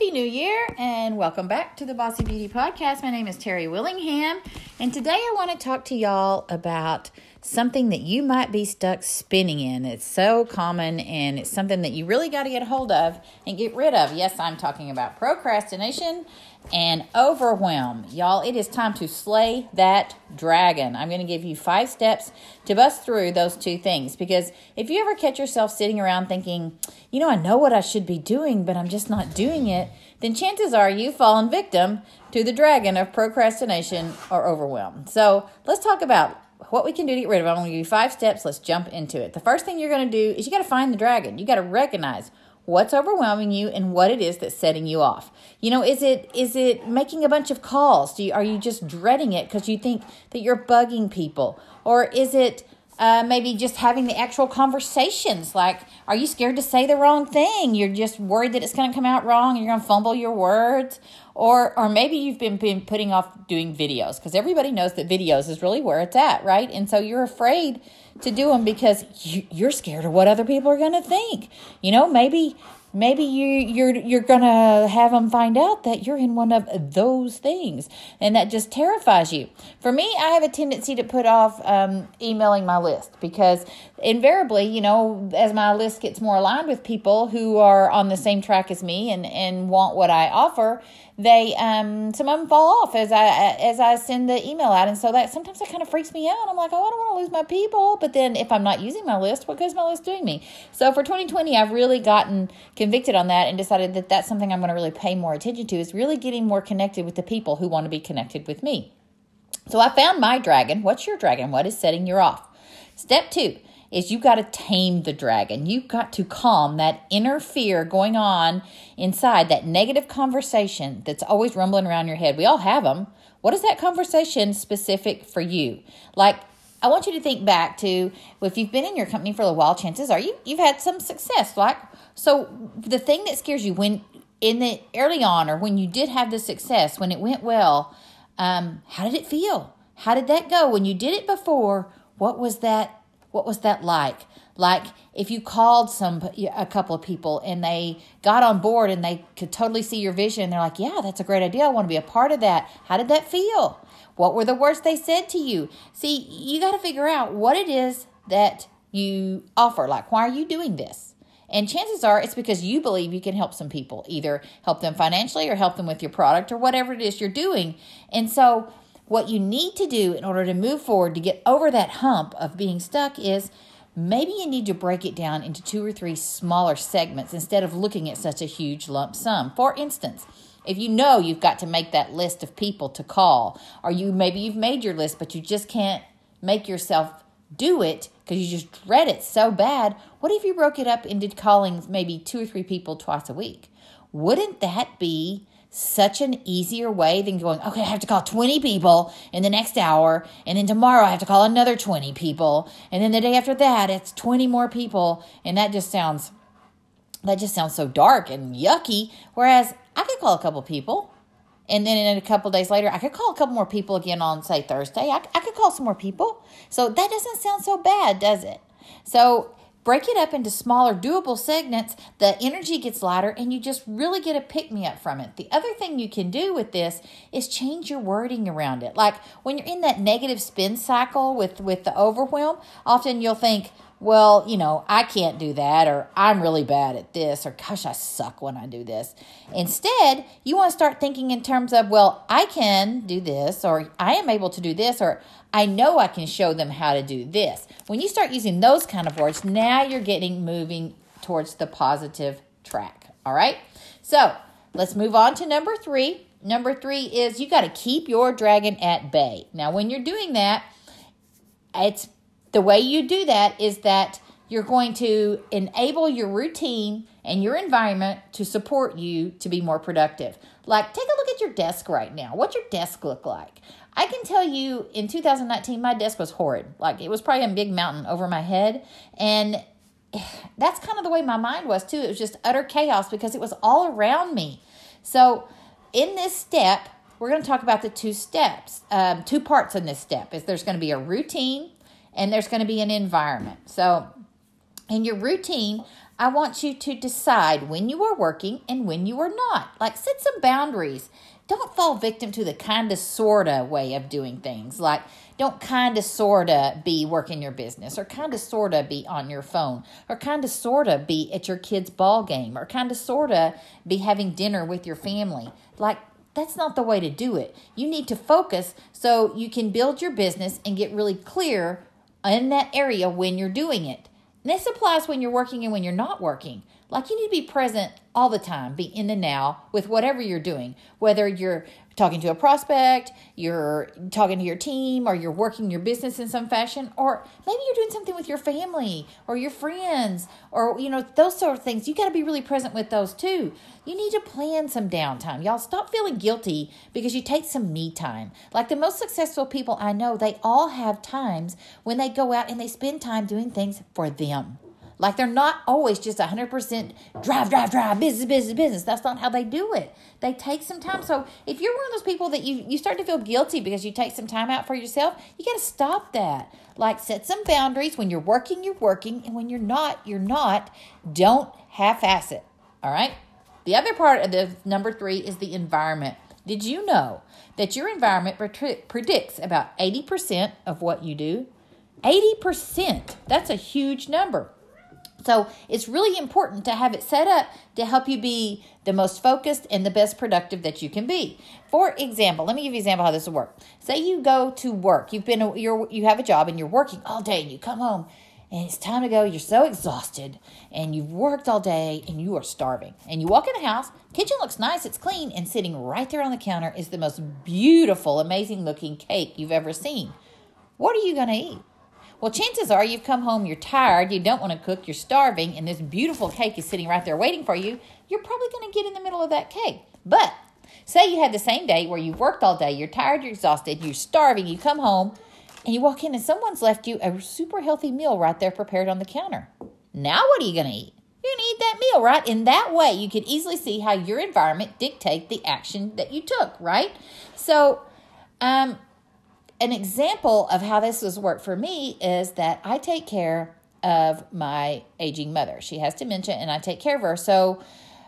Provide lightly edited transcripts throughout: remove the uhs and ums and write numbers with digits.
Happy New Year and welcome back to the Bossy Beauty Podcast. My name is Terry Willingham and today I want to talk to y'all about something that you might be stuck spinning in. It's so common and it's something that you really got to get a hold of and get rid of. Yes, I'm talking about procrastination and overwhelm. Y'all, it is time to slay that dragon. I'm going to give you 5 steps to bust through those 2 things, because if you ever catch yourself sitting around thinking, I know what I should be doing, but I'm just not doing it, then chances are you've fallen victim to the dragon of procrastination or overwhelm. So let's talk about what we can do to get rid of it. I'm going to give you 5 steps. Let's jump into it. The first thing you're going to do is you got to find the dragon. You got to recognize what's overwhelming you and what it is that's setting you off. Is it making a bunch of calls? Are you just dreading it because you think that you're bugging people? Or is it maybe just having the actual conversations? Like, are you scared to say the wrong thing? You're just worried that it's going to come out wrong and you're going to fumble your words. Or maybe you've been putting off doing videos because everybody knows that videos is really where it's at, right? And so you're afraid to do them because you're scared of what other people are going to think. Maybe you're going to have them find out that you're in one of those things, and that just terrifies you. For me, I have a tendency to put off emailing my list because invariably, as my list gets more aligned with people who are on the same track as me and want what I offer, they some of them fall off as I send the email out, and so that sometimes that kind of freaks me out. I'm like, I don't want to lose my people, but then if I'm not using my list, what good is my list doing me? So for 2020, I've really gotten convicted on that and decided that that's something I'm going to really pay more attention to, is really getting more connected with the people who want to be connected with me. So I found my dragon. What's your dragon? What is setting you off? Step 2 is you got to tame the dragon. You've got to calm that inner fear going on inside, that negative conversation that's always rumbling around your head. We all have them. What is that conversation specific for you? Like, I want you to think back to if you've been in your company for a while, chances are you've had some success. So the thing that scares you when in the early on, or when you did have the success, when it went well, how did it feel? How did that go? When you did it before, what was that like? Like if you called a couple of people and they got on board and they could totally see your vision and they're like, yeah, that's a great idea. I want to be a part of that. How did that feel? What were the words they said to you? See, you got to figure out what it is that you offer. Like, why are you doing this? And chances are it's because you believe you can help some people, either help them financially or help them with your product or whatever it is you're doing. And so what you need to do in order to move forward to get over that hump of being stuck is maybe you need to break it down into 2 or 3 smaller segments instead of looking at such a huge lump sum. For instance, if you've got to make that list of people to call, or maybe you've made your list, but you just can't make yourself do it because you just dread it so bad, what if you broke it up into calling maybe 2 or 3 people twice a week? Wouldn't that be such an easier way than going, okay, I have to call 20 people in the next hour, and then tomorrow I have to call another 20 people, and then the day after that it's 20 more people, and that just sounds so dark and yucky. Whereas I could call a couple people, and then in a couple days later I could call a couple more people again on, say, Thursday. I could call some more people. So that doesn't sound so bad, does it? So break it up into smaller, doable segments. The energy gets lighter, and you just really get a pick-me-up from it. The other thing you can do with this is change your wording around it. Like when you're in that negative spin cycle with the overwhelm, often you'll think, well, I can't do that, or I'm really bad at this, or gosh, I suck when I do this. Instead, you want to start thinking in terms of, well, I can do this, or I am able to do this, or I know I can show them how to do this. When you start using those kind of words, now you're moving towards the positive track. All right. So let's move on to number 3. Number 3 is you got to keep your dragon at bay. Now, when you're doing that, the way you do that is that you're going to enable your routine and your environment to support you to be more productive. Like, take a look at your desk right now. What's your desk look like? I can tell you in 2019, my desk was horrid. Like, it was probably a big mountain over my head. And that's kind of the way my mind was too. It was just utter chaos because it was all around me. So in this step, we're going to talk about the 2 steps, 2 parts in this step. Is there's going to be a routine and there's going to be an environment. So in your routine, I want you to decide when you are working and when you are not. Like, set some boundaries. Don't fall victim to the kind of sorta way of doing things. Like, don't kind of sorta be working your business, or kind of sorta be on your phone, or kind of sorta be at your kid's ball game, or kind of sorta be having dinner with your family. Like, that's not the way to do it. You need to focus so you can build your business and get really clear in that area when you're doing it. And this applies when you're working and when you're not working. Like, you need to be present all the time, be in the now with whatever you're doing, whether you're talking to a prospect, you're talking to your team, or you're working your business in some fashion, or maybe you're doing something with your family or your friends, or, those sort of things. You got to be really present with those too. You need to plan some downtime. Y'all, stop feeling guilty because you take some me time. Like, the most successful people I know, they all have times when they go out and they spend time doing things for them. Like, they're not always just 100% drive, business. That's not how they do it. They take some time. So if you're one of those people that you start to feel guilty because you take some time out for yourself, you got to stop that. Like, set some boundaries. When you're working, and when you're not, you're not. Don't half-ass it. All right? The other part of the number 3 is the environment. Did you know that your environment predicts about 80% of what you do? 80%. That's a huge number. So it's really important to have it set up to help you be the most focused and the best productive that you can be. For example, let me give you an example how this will work. Say you go to work. You have a job and you're working all day, and you come home and it's time to go. You're so exhausted and you've worked all day and you are starving. And you walk in the house, kitchen looks nice, it's clean, and sitting right there on the counter is the most beautiful, amazing looking cake you've ever seen. What are you going to eat? Well, chances are you've come home, you're tired, you don't want to cook, you're starving, and this beautiful cake is sitting right there waiting for you. You're probably going to get in the middle of that cake. But say you had the same day where you've worked all day, you're tired, you're exhausted, you're starving, you come home, and you walk in and someone's left you a super healthy meal right there prepared on the counter. Now what are you going to eat? You're going to eat that meal, right? In that way, you can easily see how your environment dictates the action that you took, right? So, an example of how this has worked for me is that I take care of my aging mother. She has dementia, and I take care of her. So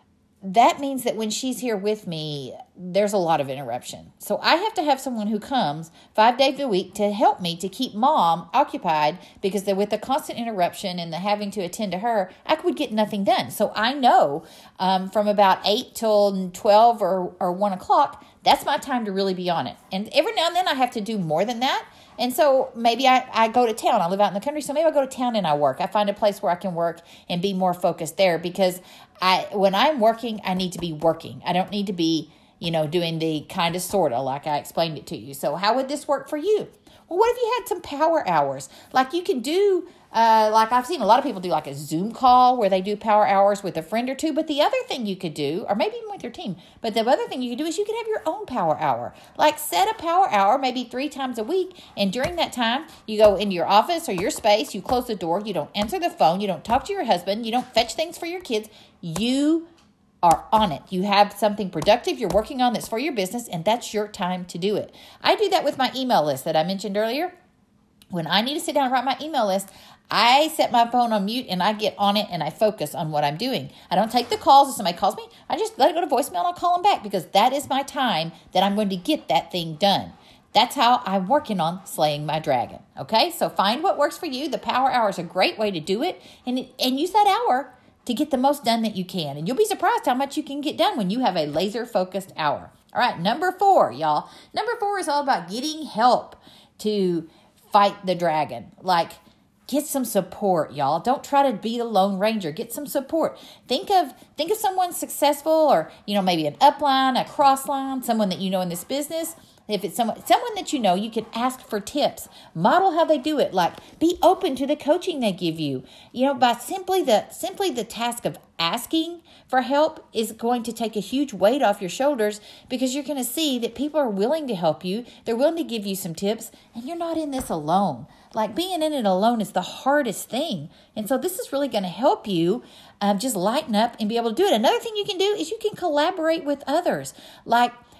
that means that when she's here with me, there's a lot of interruption. So I have to have someone who comes 5 days a week to help me to keep mom occupied, because with the constant interruption and the having to attend to her, I would get nothing done. So I know from about 8 till 12 or 1 o'clock, that's my time to really be on it. And every now and then I have to do more than that. And so maybe I go to town. I live out in the country, so maybe I go to town and I work. I find a place where I can work and be more focused there, because when I'm working, I need to be working. I don't need to be, doing the kind of sort of like I explained it to you. So how would this work for you? Well, what if you had some power hours? Like, you can do, like I've seen a lot of people do like a Zoom call where they do power hours with a friend or two. But the other thing you could do, or maybe even with your team, but the other thing you could do is you could have your own power hour. Like, set a power hour maybe 3 times a week. And during that time, you go into your office or your space, you close the door, you don't answer the phone, you don't talk to your husband, you don't fetch things for your kids. You are on it. You have something productive you're working on that's for your business, and that's your time to do it. I do that with my email list that I mentioned earlier. When I need to sit down and write my email list, I set my phone on mute and I get on it and I focus on what I'm doing. I don't take the calls. If somebody calls me, I just let it go to voicemail and I'll call them back, because that is my time that I'm going to get that thing done. That's how I'm working on slaying my dragon. Okay, so find what works for you. The power hour is a great way to do it, and use that hour to get the most done that you can. And you'll be surprised how much you can get done when you have a laser-focused hour. All right, number 4, y'all. Number 4 is all about getting help to fight the dragon. Like, get some support, y'all. Don't try to be the Lone Ranger. Get some support. Think of someone successful, or, maybe an upline, a crossline, someone that you know in this business. If it's someone that you know, you can ask for tips. Model how they do it. Like, be open to the coaching they give you. By simply the task of asking for help is going to take a huge weight off your shoulders, because you're going to see that people are willing to help you. They're willing to give you some tips, and you're not in this alone. Like, being in it alone is the hardest thing. And so this is really going to help you just lighten up and be able to do it. Another thing you can do is you can collaborate with others. Like,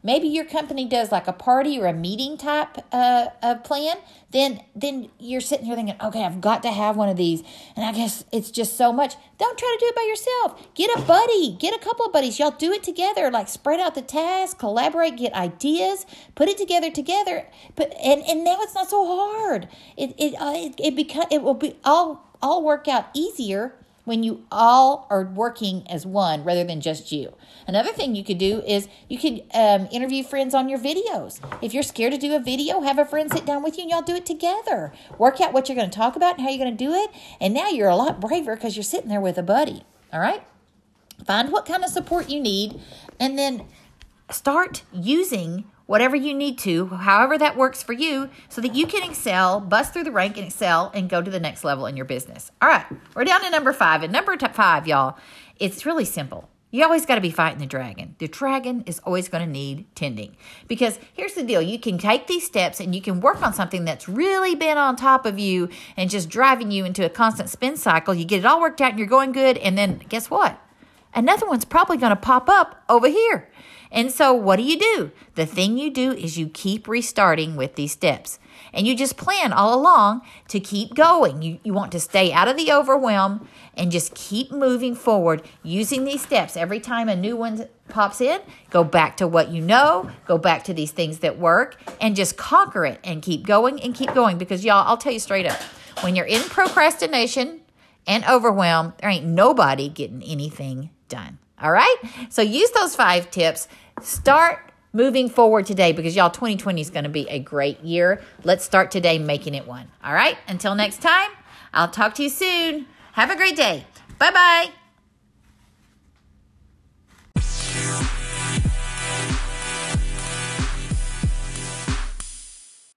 maybe your company does like a party or a meeting type of plan, then you're sitting here thinking, okay, I've got to have one of these. And I guess it's just so much. Don't try to do it by yourself. Get a buddy. Get a couple of buddies. Y'all do it together. Like spread out the tasks, collaborate, get ideas, put it together. But and now it's not so hard. It will be all work out easier when you all are working as one rather than just you. Another thing you could do is you could interview friends on your videos. If you're scared to do a video, have a friend sit down with you and y'all do it together. Work out what you're going to talk about and how you're going to do it. And now you're a lot braver because you're sitting there with a buddy. All right? Find what kind of support you need and then start using whatever you need to, however that works for you, so that you can excel, bust through the rank and excel and go to the next level in your business. All right, we're down to number 5. And number 5, y'all, it's really simple. You always got to be fighting the dragon. The dragon is always going to need tending. Because here's the deal. You can take these steps and you can work on something that's really been on top of you and just driving you into a constant spin cycle. You get it all worked out and you're going good. And then guess what? Another one's probably going to pop up over here. And so what do? The thing you do is you keep restarting with these steps. And you just plan all along to keep going. You want to stay out of the overwhelm and just keep moving forward using these steps. Every time a new one pops in, go back to what you know, go back to these things that work, and just conquer it and keep going and keep going. Because y'all, I'll tell you straight up, when you're in procrastination and overwhelm, there ain't nobody getting anything done. All right? So use those 5 tips. Start moving forward today because y'all, 2020 is going to be a great year. Let's start today making it one. All right? Until next time, I'll talk to you soon. Have a great day. Bye-bye.